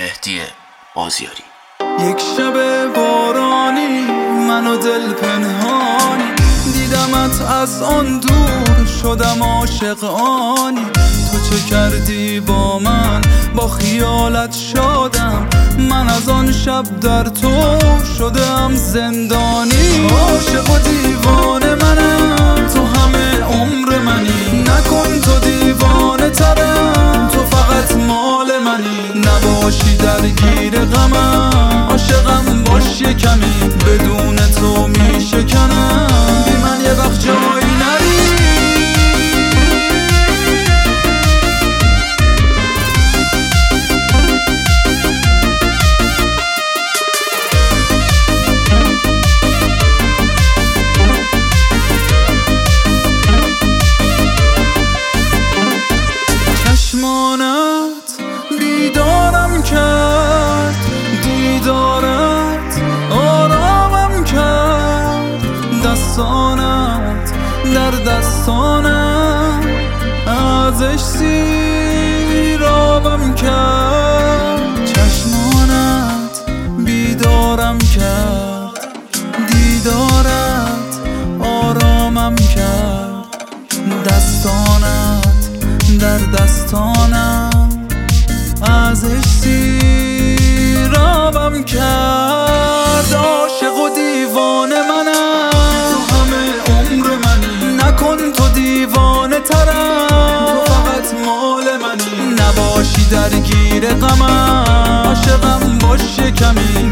مهدی بازیاری. یک شب بارانی من و دل پنهانی، دیدمت از آن دور شدم عاشق آنی. تو چه کردی با من؟ با خیالت شادم، من از آن شب در تو شدم زندانی. عاشق و دیوانه منم، تو همه عمر منی، نکن تو دیوانه ترم، تو فقط مال منی. نباشی درگیر غمم، عاشقم باش یه کمی، بدون تو میشکنم، بی من یه وقت جایی نری. چشمانت بیدارم کرد، دیدارت آرامم کرد، دستانت در دستانم ازش سیرابم کرد. چشمانت بیدارم کرد، دیدارت آرامم کرد، دستانت در دستانم ازش سیرابم کرد. عاشق و دیوانه منم، تو همه عمر منی، نکن تو دیوانه ترم، تو فقط مال منی. نباشی درگیر غمم، عاشقم باش یه کمی،